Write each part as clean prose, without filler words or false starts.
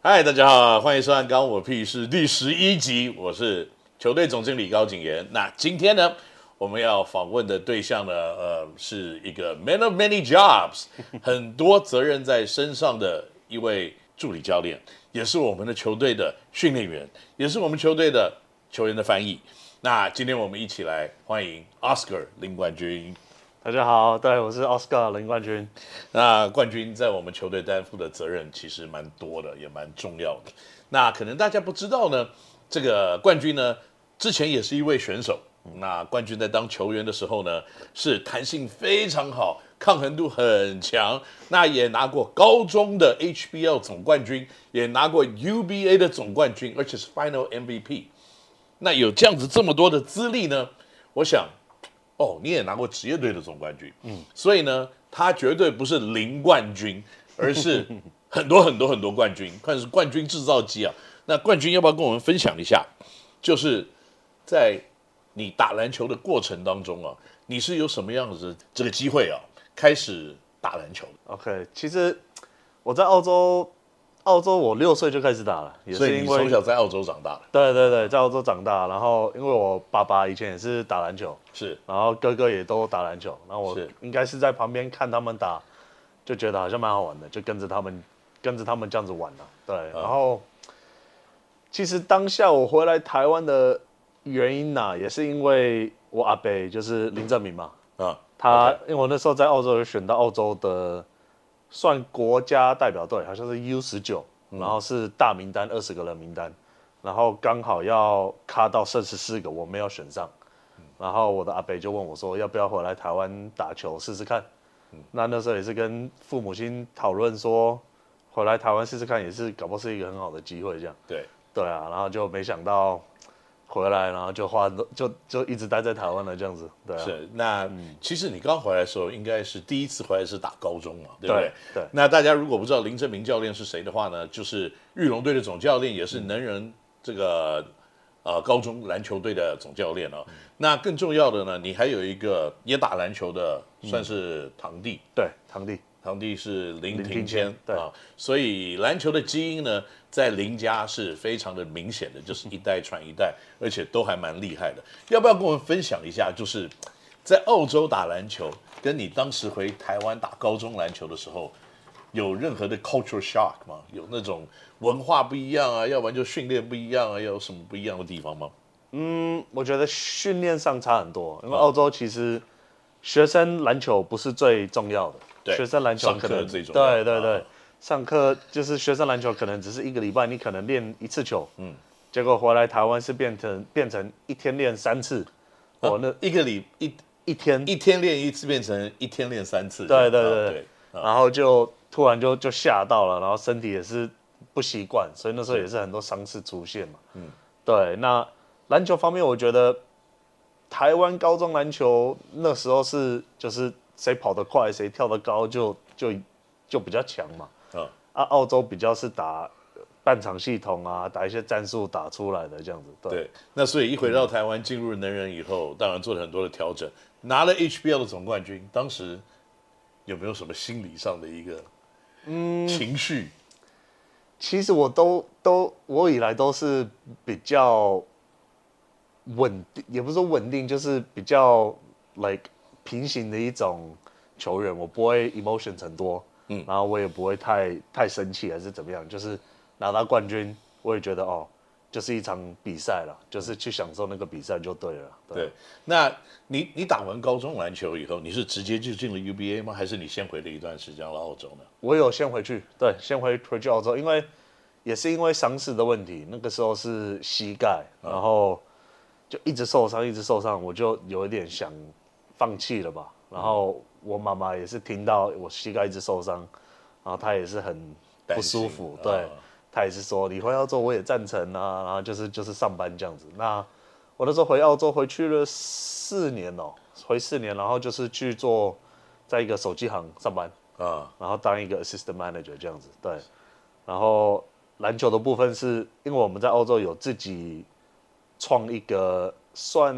嗨，大家好，欢迎收看《关我屁事》第11集，我是球队总经理高景言。那今天呢，我们要访问的对象呢，是一个 man of many jobs，很多责任在身上的一位助理教练，也是我们的球队的训练员，也是我们球队的球员的翻译。那今天我们一起来欢迎 Oscar 林冠军。 大家好，对，我是 Oscar 林冠军。 那冠军在我们球队担负的责任其实蛮多的，也蛮重要的。那可能大家不知道呢，这个冠军呢，之前也是一位选手。那冠军在当球员的时候呢，是弹性非常好，抗衡度很强。那也拿过高中的 HBL 总冠军，也拿过 UBA 的总冠军，而且是 Final MVP。那有这样子这么多的资历呢，我想。你也拿过职业队的总冠军，所以呢，他绝对不是零冠军，而是很多很多很多冠军，算是冠军制造机啊。那冠军要不要跟我们分享一下？就是在你打篮球的过程当中啊，你是有什么样子这个机会啊，开始打篮球 OK， 其实我在澳洲我6岁就开始打了，也所以你是因为从小在澳洲长大的。 对，在澳洲长大，然后因为我爸爸以前也是打篮球， 是， 然后哥哥也都打篮球，然后我应该是在旁边看他们打，就觉得好像蛮好玩的，就跟着他们这样子玩了。对，然后其实当下我回来台湾的原因呢，也是因为我阿伯就是林正明嘛，因为我那时候在澳洲有选到澳洲的算国家代表队，好像是 U19，然后是大名单20个人名单，然后刚好要卡到剩14个，我没有选上，然后我的阿伯就问我说要不要回来台湾打球试试看，那时候也是跟父母亲讨论说回来台湾试试看，也是搞不好是一个很好的机会这样。对啊，然后就没想到回来，然后就一直待在台湾了这样子。对啊。 是，那其实你刚回来的时候，应该是第一次回来是打高中嘛，对不对？ 对。 那大家如果不知道林正明教练是谁的话呢，就是裕隆队的总教练，也是能人这个高中篮球队的总教练哦。那更重要的呢，你还有一个也打篮球的，算是堂弟。 对，堂弟是林庭谦， 对啊，所以篮球的基因呢，在林家是非常的明显的，就是一代传一代，而且都还蛮厉害的。要不要跟我们分享一下，就是在澳洲打篮球，跟你当时回台湾打高中篮球的时候，有任何的 cultural shock 吗？有那种文化不一样啊，要不然就训练不一样啊，有什么不一样的地方吗？ 我觉得训练上差很多，因为澳洲其实学生篮球不是最重要的。 对， 学生篮球可能最重要。 对，上课就是学生篮球可能只是1个礼拜，你可能练1次球，结果回来台湾是变成1天练3次， 那一天练1次变成1天练3次， 对，然后就突然就吓到了，然后身体也是不习惯，所以那时候也是很多伤势出现嘛，对，那篮球方面我觉得台湾高中篮球那时候就是谁跑得快，谁跳得高就比较强嘛。澳洲比较是打半场系统啊，打一些战术打出来的这样子。 对，那所以一回到台湾进入能人以后，当然做了很多的调整，拿了 HBL 的总冠军，当时有没有什么心理上的一个情绪？ 其实我以来都是比较稳定，也不是说稳定，就是比较 like 平行的一种球员，我不会 emotion 很多，然后我也不会太生气还是怎么样，就是拿到冠军，我也觉得就是一场比赛了，就是去享受那个比赛就对了。 对，那你打完高中篮球以后，你是直接就进了 UBA 吗？还是你先回了一段时间到澳洲呢？ 我有先回去，对，先回去澳洲，也是因为伤势的问题，那个时候是膝盖，然后就一直受伤，我就有一点想放弃了吧。然后我妈妈也是听到我膝盖一直受伤，然后她也是很不舒服，对，她也是说你回澳洲我也赞成啊，然后就是上班这样子。那我那时候回澳洲回去了4年回4年，然后就是去做在一个手机行上班然后当一个 assistant manager 这样子，对。然后篮球的部分是因为我们在澳洲有自己创一个算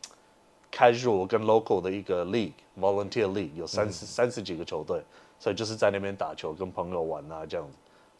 casual 跟 local 的一个 league，volunteer league， 有30几个球队，所以就是在那边打球，跟朋友玩啊这样子。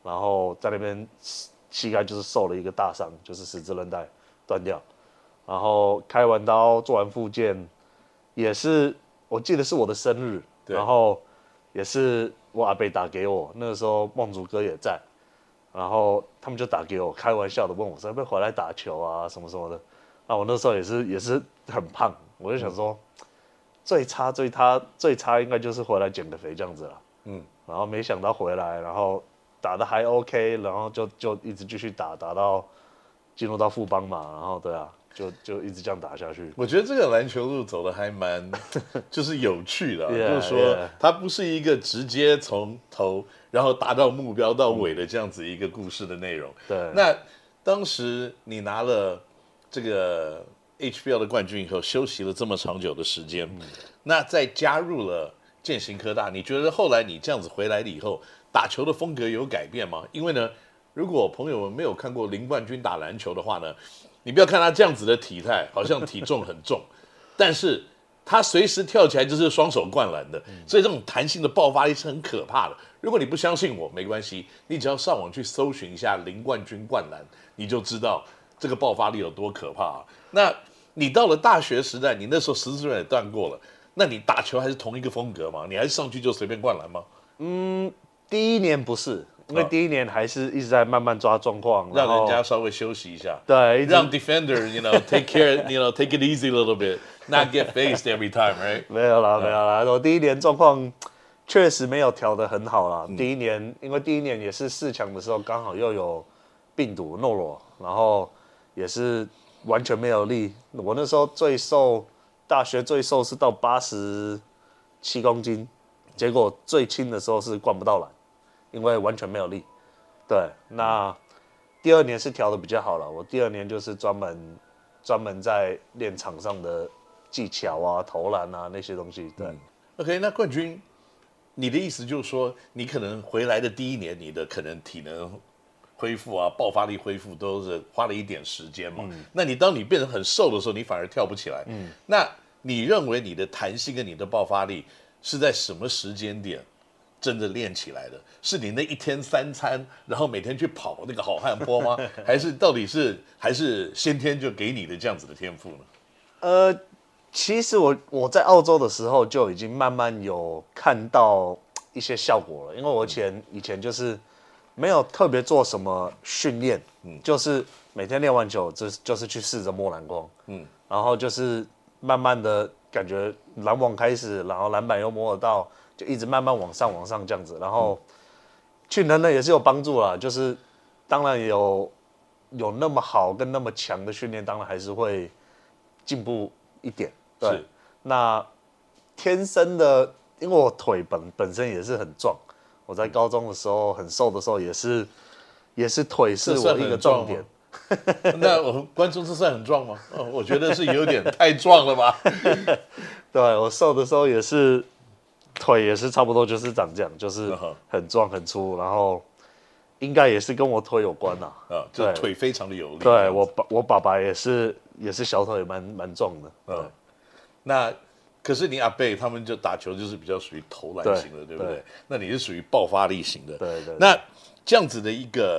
然后在那边膝盖就是受了一个大伤，就是十字韧带断掉，然后开完刀做完复健，也是我记得是我的生日，然后也是我阿伯打给我，那个时候梦竹哥也在，然后他们就打给我，开玩笑的问我说要不要回来打球啊什么什么的。那我那时候也是很胖，我就想说，最差应该就是回来减个肥这样子了。然后没想到回来，然后打得还 OK， 然后就一直继续打到进入到富邦嘛，然后对啊，就一直这样打下去。 我觉得这个篮球路走的还蛮就是有趣的、就是说 Yeah. 它不是一个直接从头然后达到目标到尾的这样子一个故事的内容。 对， 那当时你拿了这个 HBL 的冠军以后，休息了这么长久的时间，那再加入了健行科大，你觉得后来你这样子回来了以后，打球的风格有改变吗？因为呢，如果朋友们没有看过林冠军打篮球的话呢，你不要看他这样子的体态，好像体重很重，但是他随时跳起来就是双手灌篮的，所以这种弹性的爆发力是很可怕的。如果你不相信我，没关系，你只要上网去搜寻一下林冠军灌篮，你就知道这个爆发力有多可怕啊。那你到了大学时代，你那时候十字韧也断过了，那你打球还是同一个风格吗？你还是上去就随便灌篮吗？ 第一年不是，因为第一年还是一直在慢慢抓状况， 让人家稍微休息一下， 对， 让 defender take care take it easy a little bit, not get faced every time, right？ 没有啦，我第一年状况确实没有调得很好啦。第一年因为第一年也是4强的时候，刚好又有病毒诺罗，然后也是完全没有力。我那时候大学最瘦是到87公斤，结果最轻的时候是灌不到篮，因为完全没有力。对，那第2年是调的比较好了。我第2年就是专门在练场上的技巧啊、投篮啊那些东西。对 ，OK， 那冠军，你的意思就是说，你可能回来的第一年，你的可能体能恢复啊、爆发力恢复都是花了一点时间嘛。那当你变得很瘦的时候，你反而跳不起来。那你认为你的弹性跟你的爆发力是在什么时间点真的练起来的？是你那一天3餐，然后每天去跑那个好汉坡吗？还是到底还是先天就给你的这样子的天赋呢？ 其实我在澳洲的时候就已经慢慢有看到一些效果了，因为我以前就是没有特别做什么训练，就是每天练完球就是去试着摸篮筐，然后就是慢慢的感觉篮网开始，然后篮板又摸得到，就一直慢慢往上这样子，然后去能也是有帮助啦，就是当然有那么好跟那么强的训练，当然还是会进步一点。对，那天生的，因为我腿本身也是很壮，我在高中的时候很瘦的时候也是腿是我一个重点。 那我们观众这算很壮吗？我觉得是有点太壮了吧。 对，我瘦的时候也是腿也是差不多就是长这样，就是很壮很粗，然后应该也是跟我腿有关呐。 就腿非常的有力。 对，我爸爸也是小腿蛮壮的。 那可是你阿贝他们就打球就是比较属于投篮型的，对不对？那你是属于爆发力型的。 对。 那这样子的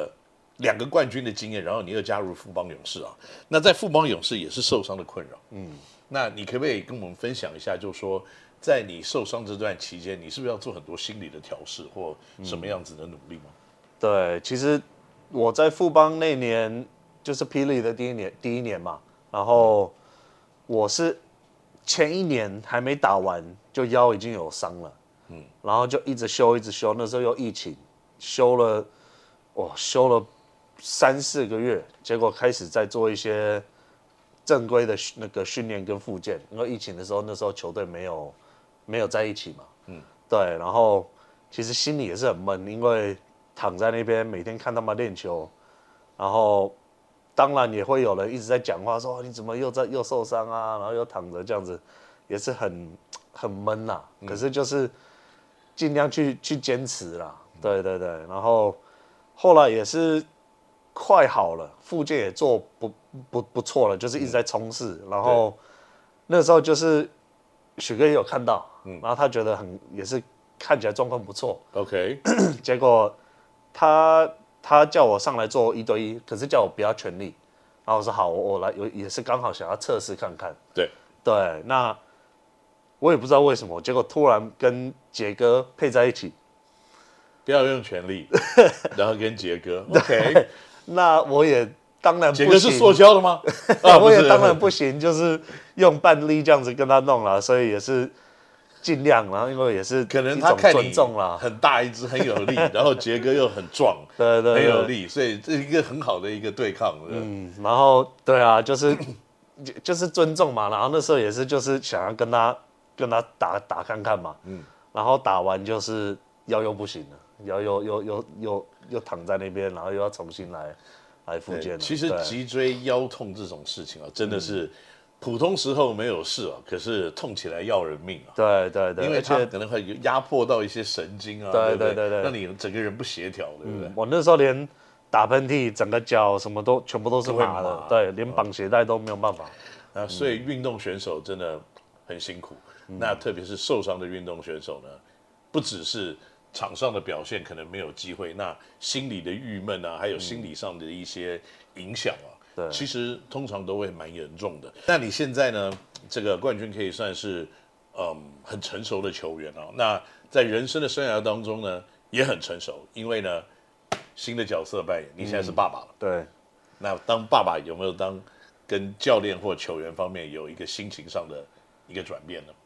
2个冠军的经验，然后你又加入富邦勇士啊，那在富邦勇士也是受伤的困扰。那你可不可以跟我们分享一下，就是说在你受伤这段期间，你是不是要做很多心理的调试或什么样子的努力吗？ 对，其实我在富邦那年就是霹雳的第一年嘛，然后我是前1年还没打完，就腰已经有伤了，然后就一直休，那时候又疫情，休了3-4个月，结果开始在做一些正规的那个训练跟复健，因为疫情的时候，那时候球队没有在一起嘛，对，然后其实心里也是很闷，因为躺在那边每天看他们练球，然后当然也会有人一直在讲话说你怎么又受伤啊，然后又躺着这样子，也是很闷啦。可是就是尽量去坚持啦，对，然后后来也是快好了，复健也做不错了，就是一直在冲刺，然后那时候就是许哥也有看到，然后他觉得也是看起来状况不错 ，OK， 结果他叫我上来做1对1，可是叫我不要全力，然后我说好，我来也是刚好想要测试看看。 对， 那我也不知道为什么，结果突然跟杰哥配在一起， 不要用全力，然后跟杰哥 ，OK， 那我也当然不行， 杰哥是塑胶的吗？ 我也当然不行，就是用半力这样子跟他弄了，所以也是尽量，然后因为也是可能他看尊重啦， 很大一只很有力，然后杰哥又很壮， 对， 很有力，所以这是一个很好的一个对抗。 然后对啊，就是尊重嘛，然后那时候也是就是想要跟他打看看嘛，然后打完就是腰又不行了，腰又躺在那边，然后又要重新来复健了。 其实脊椎腰痛这种事情啊，真的是普通时候没有事啊，可是痛起来要人命啊。 对， 因为它可能会压迫到一些神经啊，对，让你整个人不协调，对不对？ 我那时候连打喷嚏，整个脚什么都全部都是麻的，对，连绑鞋带都没有办法。 所以运动选手真的很辛苦。那特别是受伤的运动选手呢，不只是场上的表现可能没有机会，那心理的郁闷啊，还有心理上的一些影响啊， 对， 其实通常都会蛮严重的。那你现在呢，这个冠军可以算是很成熟的球员啊。那在人生的生涯当中呢，也很成熟，因为呢新的角色扮演，你现在是爸爸了。 对， 那当爸爸有没有跟教练或球员方面有一个心情上的一个转变呢？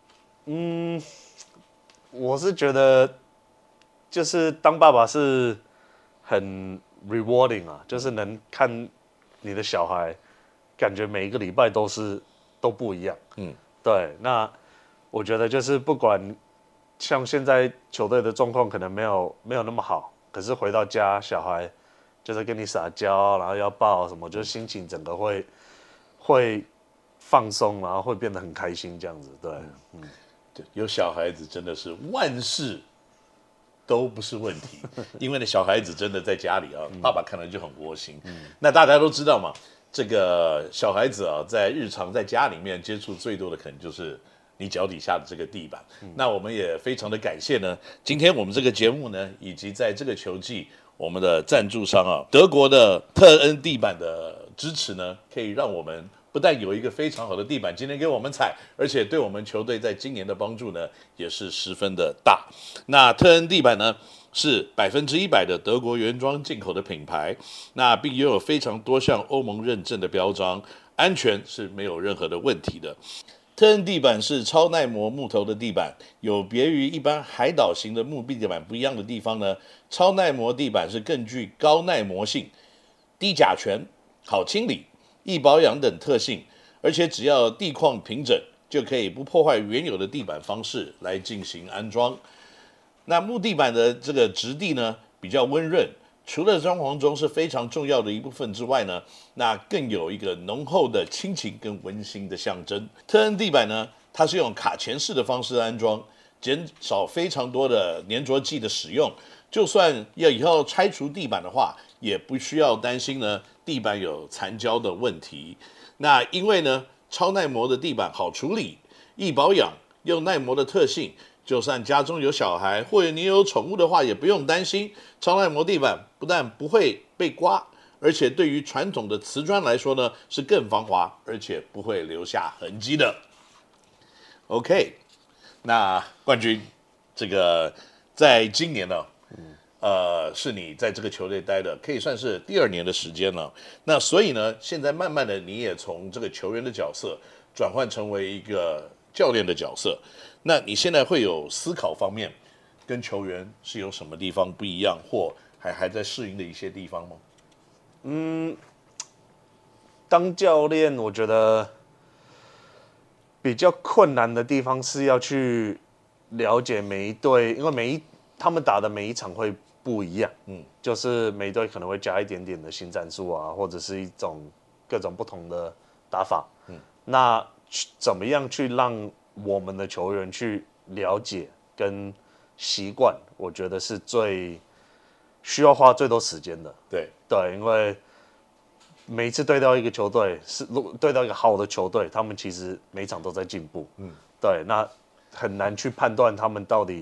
我是觉得就是当爸爸是很 rewarding 啊，就是能看你的小孩，感觉每一个礼拜都不一样。对。那我觉得就是不管像现在球队的状况可能没有那么好，可是回到家小孩就是跟你撒娇，然后要抱什么，就是心情整个会放松，然后会变得很开心这样子。对， 对，有小孩子真的是万事都不是问题，因为呢，小孩子真的在家里啊，爸爸看了就很窝心。那大家都知道嘛，这个小孩子啊，在日常在家里面接触最多的可能就是你脚底下的这个地板。那我们也非常的感谢呢，今天我们这个节目呢，以及在这个球季我们的赞助商啊，德国的特恩地板的支持呢，可以让我们不但有一个非常好的地板今天给我们踩，而且对我们球队在今年的帮助呢也是十分的大。那特恩地板呢是100%的德国原装进口的品牌，那并拥有非常多项欧盟认证的标章，安全是没有任何的问题的。特恩地板是超耐磨木头的地板，有别于一般海岛型的木壁地板不一样的地方呢，超耐磨地板是更具高耐磨性、低甲醛、好清理、易保养等特性，而且只要地况平整，就可以不破坏原有的地板方式来进行安装。那木地板的这个质地呢比较温润，除了装潢中是非常重要的一部分之外呢，那更有一个浓厚的亲情跟温馨的象征。特恩地板呢，它是用卡钳式的方式安装，减少非常多的粘着剂的使用。就算以后拆除地板的话，也不需要担心呢地板有残胶的问题。那因为呢超耐磨的地板好处理、易保养、又耐磨的特性，就算家中有小孩或者你有宠物的话，也不用担心。超耐磨地板不但不会被刮，而且对于传统的瓷砖来说呢，是更防滑，而且不会留下痕迹的。OK， 那冠军，这个在今年呢，是你在这个球队待的，可以算是第2年的时间了。那所以呢，现在慢慢的你也从这个球员的角色转换成为一个教练的角色。那你现在会有思考方面跟球员是有什么地方不一样，或还在适应的一些地方吗？ 当教练我觉得比较困难的地方是要去了解每一队，因为他们打的每一场会不一样，就是每一队可能会加一点点的新战术啊，或者是一种各种不同的打法，那怎么样去让我们的球员去了解跟习惯，我觉得是最需要花最多时间的。 对， 因为每一次对到一个球队，对到一个好的球队，他们其实每一场都在进步。对，那很难去判断他们到底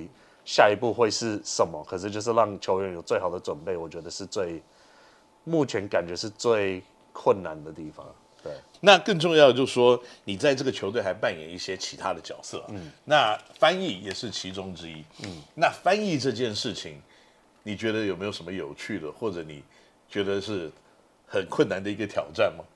下一步会是什么，可是就是让球员有最好的准备，我觉得是目前感觉是最困难的地方。对， 那更重要的就是说，你在这个球队还扮演一些其他的角色，那翻译也是其中之一，那翻译这件事情，你觉得有没有什么有趣的，或者你觉得是很困难的一个挑战吗？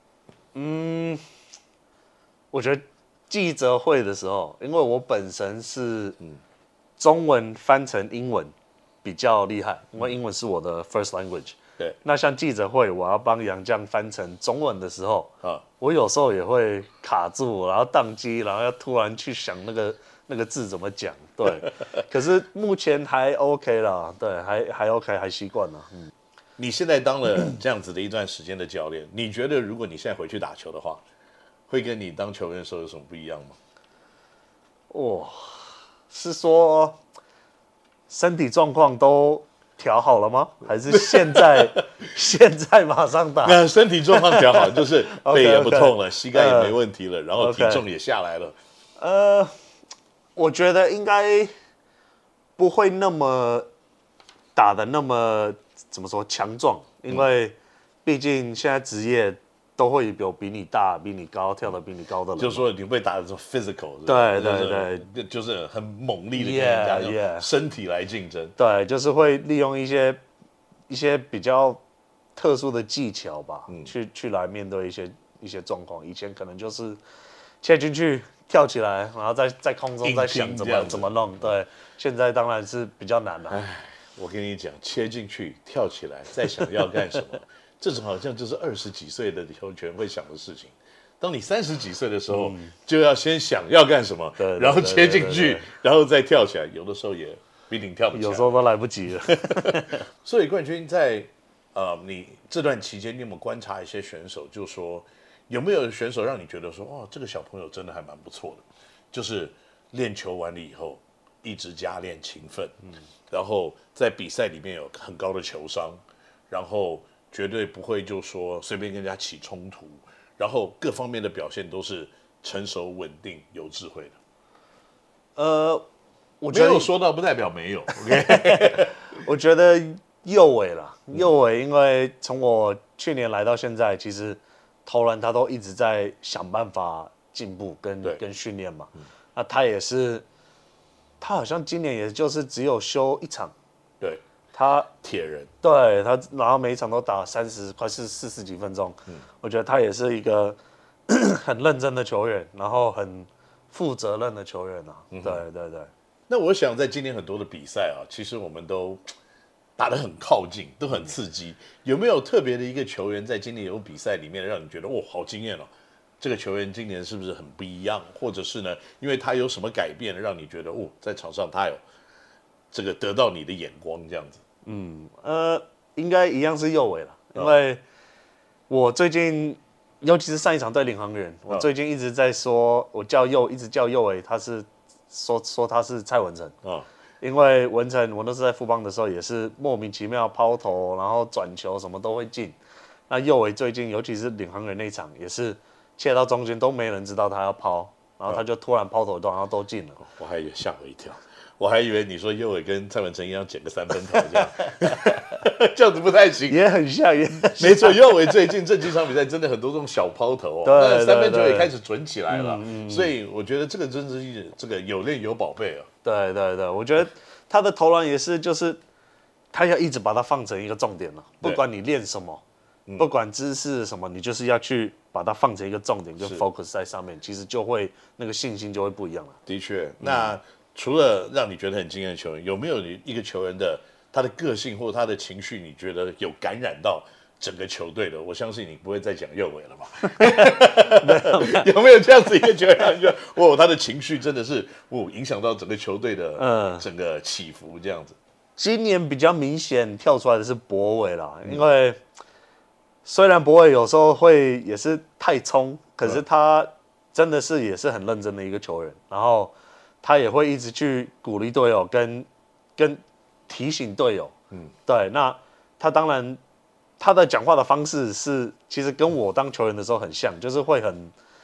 我觉得记者会的时候，因为我本身是中文翻成英文比较厉害，因为英文是我的 first language。 对， 那像记者会，我要帮洋将翻成中文的时候，我有时候也会卡住，然后宕机，然后要突然去想那个字怎么讲。对，可是目前还 OK 啦，对，还 OK， 还习惯了。 你现在当了这样子的一段时间的教练，你觉得如果你现在回去打球的话，会跟你当球员的时候有什么不一样吗？ 是说身体状况都调好了吗？还是现在马上打？ 那身体状况调好，就是背也不痛了，膝盖也没问题了，然后体重也下来了。 我觉得应该不会那么打的那么怎么说强壮，因为毕竟现在职业都会有比你大、比你高、跳得比你高的人， 就是说你会打的这种 physical， 对， 就是很猛力的跟人家用身体来竞争。 对，就是会利用一些比较特殊的技巧吧，去来面对一些状况。以前可能就是切进去跳起来，然后在空中在想怎么弄。对，现在当然是比较难了。 我跟你讲，切进去跳起来，再想要干什么？这种好像就是20几岁的球员会想的事情。当你30几岁的时候，就要先想要干什么，然后切进去，然后再跳起来。有的时候也不一定跳不起来， 有时候都来不及了。 所以冠军在你这段期间，你有没有观察一些选手，就说有没有选手让你觉得说，哦，这个小朋友真的还蛮不错的，就是练球完了以后一直加练勤奋，然后在比赛里面有很高的球商，然后绝对不会就说随便跟人家起冲突，然后各方面的表现都是成熟、稳定、有智慧的。我没有说到不代表没有。OK， 我觉得右伟啦，右伟，因为从我去年来到现在，其实投篮他都一直在想办法进步跟训练嘛。那他也是，他好像今年也就是只有休1场。 对。 他铁人， 对他，然后每一场都打快40几分钟。我觉得他也是一个很认真的球员，然后很负责任的球员啊。对。 那我想在今年很多的比赛啊，其实我们都打得很靠近，都很刺激。有没有特别的一个球员在今年有比赛里面让你觉得好惊艳哦？这个球员今年是不是很不一样？或者是呢，因为他有什么改变，让你觉得在场上他有这个得到你的眼光这样子？ 应该一样是右伟了，因为我最近，尤其是上一场对领航员，我最近一直在说，一直叫右伟，他是说他是蔡文成因为文成我那时候在富邦的时候也是莫名其妙抛投，然后转球什么都会进。那右伟最近，尤其是领航员那场，也是切到中间都没人知道他要抛，然后他就突然抛投然后都进了。 我还以为吓我一跳。我还以为你说右伟跟蔡文成一样捡个3分投这样，这样子不太行。 也很像， 没错，右伟最近这几场比赛真的很多这种小抛投那3分球也开始准起来了。所以我觉得这个真是这个有练有宝贝啊。 对，我觉得他的投篮也是，就是他要一直把它放成一个重点了，不管你练什么，不管姿势什么，你就是要去把它放成一个重点，就 focus 在上面，其实就会那个信心就会不一样了。 的确，那除了让你觉得很惊艳的球员，有没有一个球员的他的个性或他的情绪，你觉得有感染到整个球队的？我相信你不会再讲右伟了吧？有没有这样子一个球员，让你觉得他的情绪真的是影响到整个球队的整个起伏这样子？ 今年比较明显跳出来的是博伟啦，因为虽然博伟有时候会也是太冲，可是他真的是也是很认真的一个球员，然后他也会一直去鼓励队友跟提醒队友。对，那他当然他的讲话的方式是其实跟我当球员的时候很像，就是会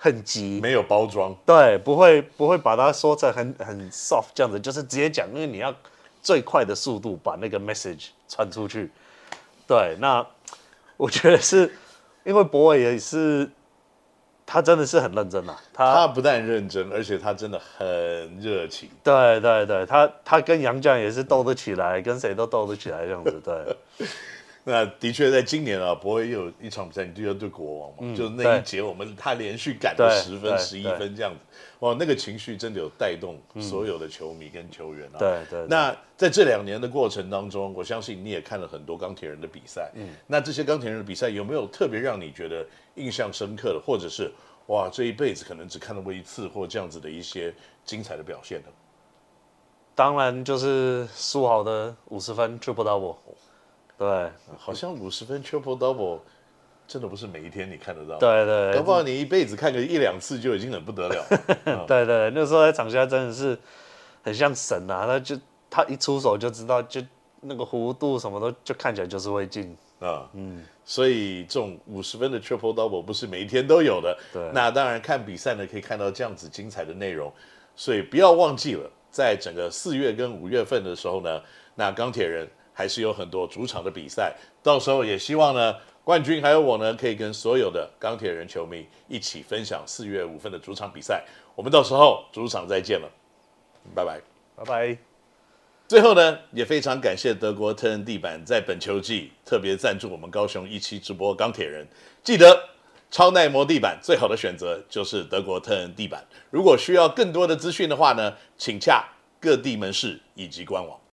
很急， 没有包装， 对，不会把它说成很 soft 这样子，就是直接讲，因为你要最快的速度把那个 message 传出去。对，那我觉得是因为博伟也是，他真的是很认真啊， 他不但认真，而且他真的很热情。 对对对，他跟杨绛也是斗得起来，跟谁都斗得起来这样子，对。 那的确，在今年啊，博伟有一场比赛，你就要对国王嘛，就那一节他连续赶了10分、11分这样子，哇，那个情绪真的有带动所有的球迷跟球员啊。 对。 那在这2年的过程当中，我相信你也看了很多钢铁人的比赛。那这些钢铁人的比赛有没有特别让你觉得印象深刻的，或者是哇，这一辈子可能只看到过一次或这样子的一些精彩的表现呢？ 当然就是苏豪的50分 triple double。对， 好像50分 triple double 真的不是每一天你看得到， 对， 搞不好你一辈子看个1-2次就已经很不得了。 对，那时候在场下真的是很像神啊，他一出手就知道，就那个弧度什么都就看起来就是会进啊。所以这种50分的 triple double 不是每一天都有的。 对， 那当然看比赛呢，可以看到这样子精彩的内容，所以不要忘记了，在整个4月跟5月份的时候呢，那钢铁人还是有很多主场的比赛，到时候也希望呢，冠军还有我呢，可以跟所有的钢铁人球迷一起分享4月5份的主场比赛。我们到时候主场再见了，拜拜， 拜拜。 最后呢，也非常感谢德国特恩地板在本球季特别赞助我们高雄17直播钢铁人。记得超耐磨地板最好的选择就是德国特恩地板。如果需要更多的资讯的话呢，请洽各地门市以及官网。